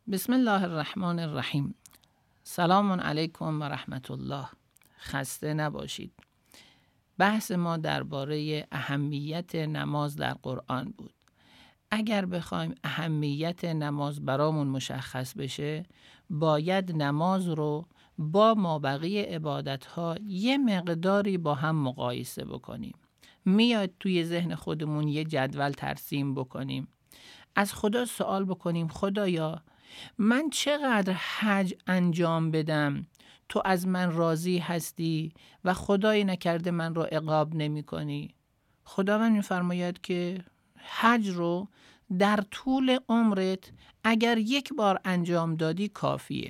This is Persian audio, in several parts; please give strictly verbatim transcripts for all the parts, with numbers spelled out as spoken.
بسم الله الرحمن الرحیم. سلام علیکم و رحمت الله. خسته نباشید. بحث ما درباره اهمیت نماز در قرآن بود. اگر بخوایم اهمیت نماز برامون مشخص بشه، باید نماز رو با مابقی عبادت‌ها یه مقداری با هم مقایسه بکنیم. میاد توی ذهن خودمون یه جدول ترسیم بکنیم. از خدا سوال بکنیم خدایا من چقدر حج انجام بدم تو از من راضی هستی و خدای نکرده من رو عقاب نمی کنی؟ خداوند می‌فرماید که حج رو در طول عمرت اگر یک بار انجام دادی کافیه.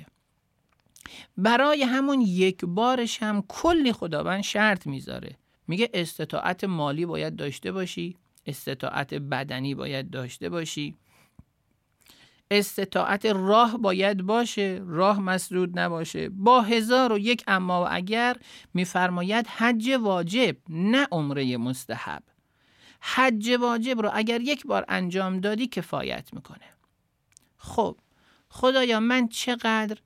برای همون یک بارش هم کلی خداوند شرط میذاره. میگه استطاعت مالی باید داشته باشی، استطاعت بدنی باید داشته باشی، استطاعت راه باید باشه، راه مسدود نباشه. با هزار و یک اما و اگر میفرماید حج واجب نه عمره مستحب. حج واجب رو اگر یک بار انجام دادی کفایت میکنه. خب خدایا من چقدر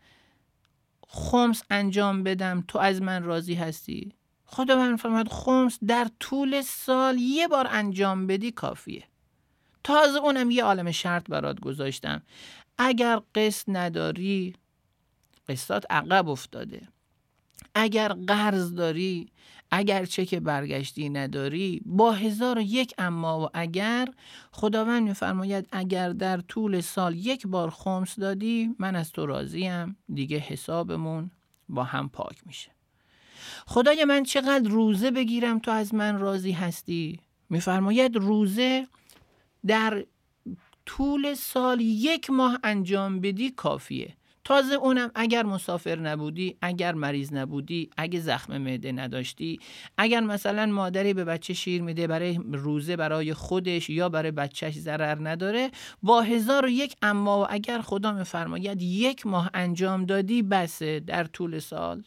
خمس انجام بدم تو از من راضی هستی؟ خداوند فرمود خمس در طول سال یه بار انجام بدی کافیه. تازه اونم یه عالم شرط برات گذاشتم. اگر قسط نداری، قسطات عقب افتاده. اگر قرض داری، اگر چک برگشتی نداری، با هزار و یک اما و اگر خداوند میفرماید اگر در طول سال یک بار خمس دادی من از تو راضیم، دیگه حسابمون با هم پاک میشه. خدای من چقدر روزه بگیرم تو از من راضی هستی؟ میفرماید روزه در طول سال یک ماه انجام بدی کافیه. تازه اونم اگر مسافر نبودی، اگر مریض نبودی، اگه زخم معده نداشتی، اگر مثلا مادری به بچه شیر میده برای روزه برای خودش یا برای بچهش ضرر نداره، با هزار و یک اما و اگر خدا میفرماید یک ماه انجام دادی بسه در طول سال.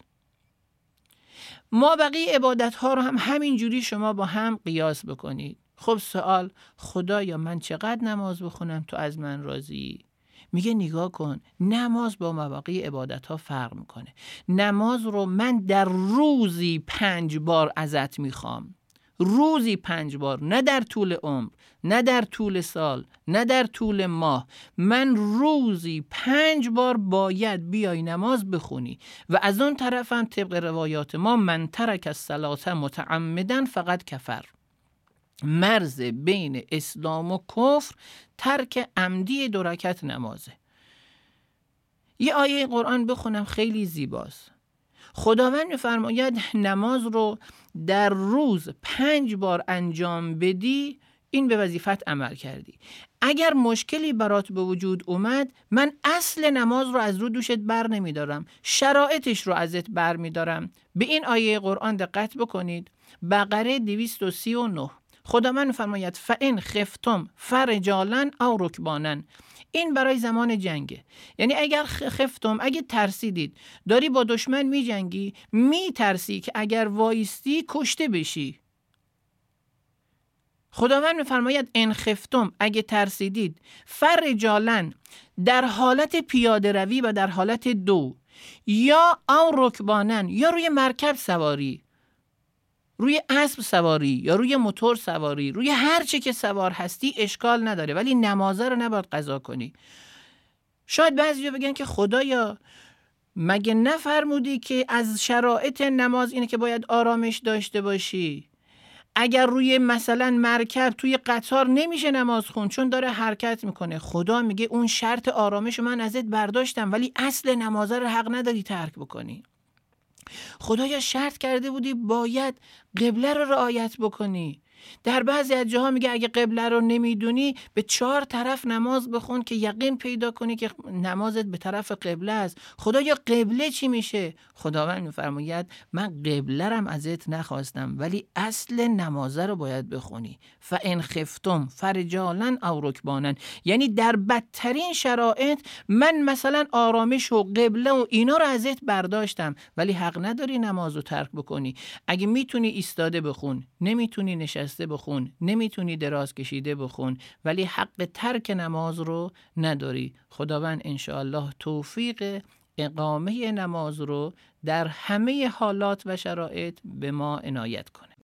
ما بقیه عبادت ها رو هم همین جوری شما با هم قیاس بکنید. خب سوال خدایا من چقدر نماز بخونم تو از من راضی؟ میگه نگاه کن نماز با مباقی عبادت ها فرق میکنه. نماز رو من در روزی پنج بار ازت میخوام، روزی پنج بار، نه در طول عمر، نه در طول سال، نه در طول ماه. من روزی پنج بار باید بیای نماز بخونی. و از اون طرفم طبق روایات ما من ترک الصلاة متعمدا فقط کفر. مرز بین اسلام و کفر ترک عمدی دو رکعت نمازه. یه آیه قرآن بخونم خیلی زیباست. خداوند می‌فرماید نماز رو در روز پنج بار انجام بدی این به وظیفت عمل کردی. اگر مشکلی برات به وجود اومد من اصل نماز رو از رو دوشت بر نمیدارم، شرایطش رو ازت بر میدارم. به این آیه قرآن دقت بکنید. بقره دویست و سی و نه خداوند فرماید فَإِنْ خفتم فرجالا او رکبانا. این برای زمان جنگه. یعنی اگر خفتم، اگه ترسیدید داری با دشمن می جنگی، می ترسی که اگر وایستی کشته بشی. خداوند می‌فرماید ان خفتم اگه ترسیدید فرجالا در حالت پیاده روی و در حالت دو، یا او رکبانا یا روی مرکب سواری، روی اسب سواری یا روی موتور سواری، روی هر چی که سوار هستی اشکال نداره، ولی نمازه رو نباید قضا کنی. شاید بعضیا بگن که خدایا مگه نفرمودی که از شرایط نماز اینه که باید آرامش داشته باشی؟ اگر روی مثلا مرکب توی قطار نمیشه نماز خون چون داره حرکت میکنه. خدا میگه اون شرط آرامش من ازت برداشتم ولی اصل نمازه رو حق نداری ترک بکنی. خدایا شرط کرده بودی باید قبله رو رعایت بکنی. در بعضی از جاها میگه اگه قبله رو نمیدونی به چهار طرف نماز بخون که یقین پیدا کنی که نمازت به طرف قبله است. خدایا قبله چی میشه؟ خداوند میفرماید من قبله رم ازت نخواستم ولی اصل نمازه رو باید بخونی. فَإِنْ خفتم فرجالا او رکبانا. یعنی در بدترین شرایط من مثلا آرامش و قبله و اینا رو ازت برداشتم ولی حق نداری نماز رو ترک بکنی. اگه میتونی ایستاده بخون، نمیتونی نشسته بسته بخون، نمیتونی دراز کشیده بخون، ولی حق ترک نماز رو نداری. خداوند انشاءالله توفیق اقامه نماز رو در همه حالات و شرایط به ما عنایت کنه.